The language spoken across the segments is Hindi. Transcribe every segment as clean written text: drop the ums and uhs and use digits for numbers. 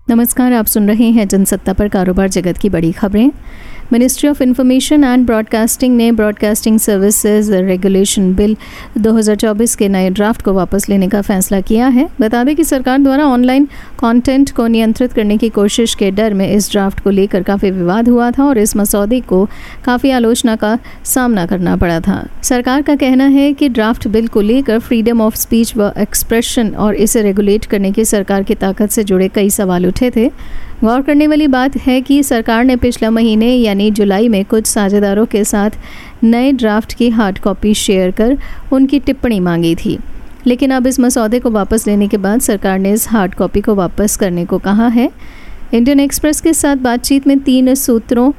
नमस्कार, आप सुन रहे हैं जनसत्ता पर कारोबार जगत की बड़ी खबरें। Ministry of information and broadcasting ने ब्रॉडकास्टिंग सर्विसेज रेगुलेशन बिल 2024 के नए ड्राफ्ट को वापस लेने का फैसला किया है। बता दें कि सरकार द्वारा ऑनलाइन कंटेंट को नियंत्रित करने की कोशिश के डर में इस ड्राफ्ट को लेकर काफ़ी विवाद हुआ था और इस मसौदे को काफ़ी आलोचना का सामना करना पड़ा था। सरकार का कहना है कि ड्राफ्ट बिल को लेकर फ्रीडम ऑफ स्पीच व एक्सप्रेशन और इसे रेगुलेट करने की सरकार की ताकत से जुड़े कई सवाल उठे थे। गौर करने वाली बात है कि सरकार ने पिछले महीने यानी जुलाई में कुछ साझेदारों के साथ नए ड्राफ्ट की हार्ड कॉपी शेयर कर उनकी टिप्पणी मांगी थी, लेकिन अब इस मसौदे को वापस लेने के बाद सरकार ने इस हार्ड कॉपी को वापस करने को कहा है। इंडियन एक्सप्रेस के साथ बातचीत में 3 सूत्रों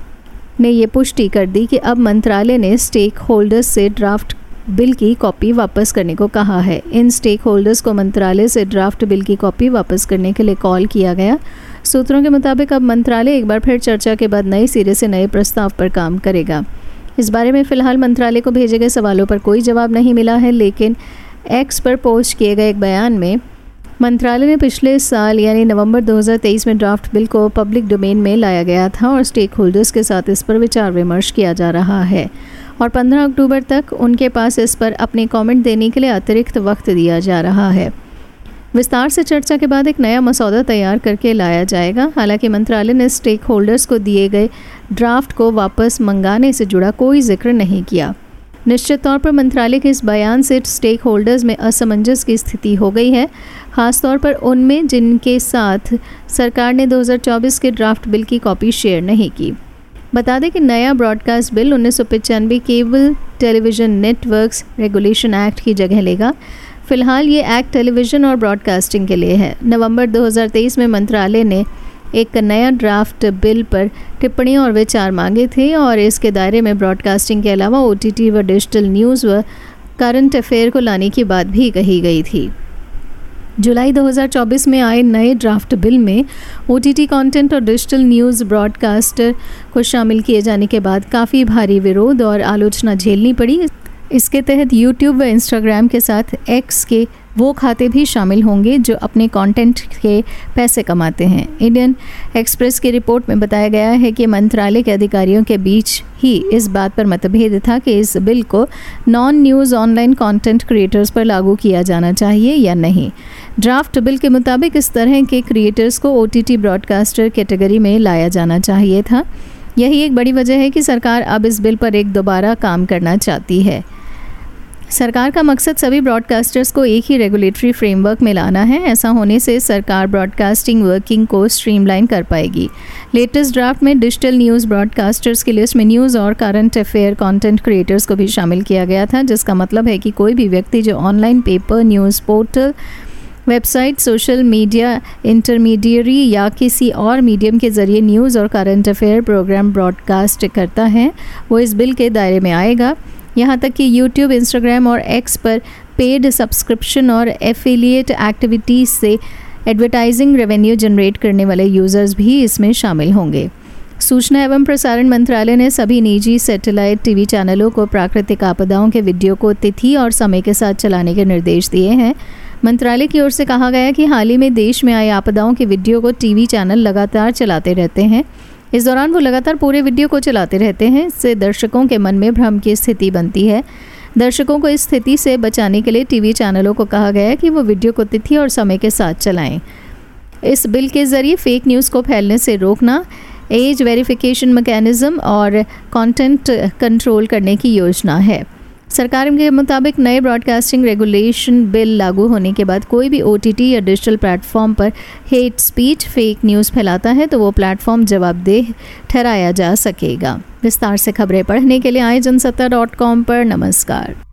ने ये पुष्टि कर दी कि अब मंत्रालय ने स्टेक होल्डर्स से ड्राफ्ट बिल की कॉपी वापस करने को कहा है। इन स्टेक होल्डर्स को मंत्रालय से ड्राफ्ट बिल की कॉपी वापस करने के लिए कॉल किया गया। सूत्रों के मुताबिक अब मंत्रालय एक बार फिर चर्चा के बाद नए सिरे से नए प्रस्ताव पर काम करेगा। इस बारे में फिलहाल मंत्रालय को भेजे गए सवालों पर कोई जवाब नहीं मिला है, लेकिन एक्स पर पोस्ट किए गए एक बयान में मंत्रालय ने पिछले साल यानी नवंबर 2023 में ड्राफ्ट बिल को पब्लिक डोमेन में लाया गया था और स्टेक होल्डर्स के साथ इस पर विचार विमर्श किया जा रहा है और 15 अक्टूबर तक उनके पास इस पर अपने कमेंट देने के लिए अतिरिक्त वक्त दिया जा रहा है। विस्तार से चर्चा के बाद एक नया मसौदा तैयार करके लाया जाएगा। हालांकि मंत्रालय ने स्टेक होल्डर्स को दिए गए ड्राफ्ट को वापस मंगाने से जुड़ा कोई जिक्र नहीं किया। निश्चित तौर पर मंत्रालय के इस बयान से स्टेक होल्डर्स में असमंजस की स्थिति हो गई है, खासतौर पर उनमें जिनके साथ सरकार ने 2024 के ड्राफ्ट बिल की कॉपी शेयर नहीं की। बता दें कि नया broadcast bill 1995 cable television networks regulation act की जगह लेगा। फिलहाल ये एक्ट टेलीविज़न और ब्रॉडकास्टिंग के लिए है। नवंबर 2023 में मंत्रालय ने एक नया ड्राफ्ट बिल पर टिप्पणी और विचार मांगे थे और इसके दायरे में ब्रॉडकास्टिंग के अलावा OTT व डिजिटल न्यूज़ व करंट अफेयर को लाने की बात भी कही गई थी। जुलाई 2024 में आए नए ड्राफ्ट बिल में OTT कंटेंट और डिजिटल न्यूज़ ब्रॉडकास्टर को शामिल किए जाने के बाद काफ़ी भारी विरोध और आलोचना झेलनी पड़ी। इसके तहत YouTube व Instagram के साथ X के वो खाते भी शामिल होंगे जो अपने कंटेंट के पैसे कमाते हैं। इंडियन एक्सप्रेस की रिपोर्ट में बताया गया है कि मंत्रालय के अधिकारियों के बीच ही इस बात पर मतभेद था कि इस बिल को non news online content creators पर लागू किया जाना चाहिए या नहीं। ड्राफ्ट बिल के मुताबिक इस तरह के क्रिएटर्स को OTT ब्रॉडकास्टर कैटेगरी में लाया जाना चाहिए था। यही एक बड़ी वजह है कि सरकार अब इस बिल पर दोबारा काम करना चाहती है। सरकार का मकसद सभी ब्रॉडकास्टर्स को एक ही रेगुलेटरी फ्रेमवर्क में लाना है। ऐसा होने से सरकार ब्रॉडकास्टिंग वर्किंग को स्ट्रीमलाइन कर पाएगी। लेटेस्ट ड्राफ्ट में डिजिटल न्यूज़ ब्रॉडकास्टर्स की लिस्ट में न्यूज़ और करंट अफेयर कंटेंट क्रिएटर्स को भी शामिल किया गया था, जिसका मतलब है कि कोई भी व्यक्ति जो online paper, news portal, website, social media intermediary या किसी और मीडियम के ज़रिए न्यूज़ और करंट अफेयर प्रोग्राम ब्रॉडकास्ट करता है, वो इस बिल के दायरे में आएगा। यहाँ तक कि YouTube, Instagram और X पर पेड सब्सक्रिप्शन और एफिलिएट एक्टिविटीज़ से एडवर्टाइजिंग रेवेन्यू जनरेट करने वाले यूज़र्स भी इसमें शामिल होंगे। सूचना एवं प्रसारण मंत्रालय ने सभी निजी सैटेलाइट टीवी चैनलों को प्राकृतिक आपदाओं के वीडियो को तिथि और समय के साथ चलाने के निर्देश दिए हैं। मंत्रालय की ओर से कहा गया कि हाल ही में देश में आए आपदाओं के वीडियो को टीवी चैनल लगातार चलाते रहते हैं। इस दौरान वो लगातार पूरे वीडियो को चलाते रहते हैं। इससे दर्शकों के मन में भ्रम की स्थिति बनती है। दर्शकों को इस स्थिति से बचाने के लिए टीवी चैनलों को कहा गया है कि वो वीडियो को तिथि और समय के साथ चलाएं। इस बिल के ज़रिए फेक न्यूज़ को फैलने से रोकना, एज वेरिफिकेशन मैकेनिज़्म और कंटेंट कंट्रोल करने की योजना है। सरकार के मुताबिक नए ब्रॉडकास्टिंग रेगुलेशन बिल लागू होने के बाद कोई भी OTT या डिजिटल प्लेटफॉर्म पर हेट स्पीच, फेक न्यूज़ फैलाता है तो वो प्लेटफॉर्म जवाबदेह ठहराया जा सकेगा। विस्तार से खबरें पढ़ने के लिए आए जनसत्ता.com पर। नमस्कार।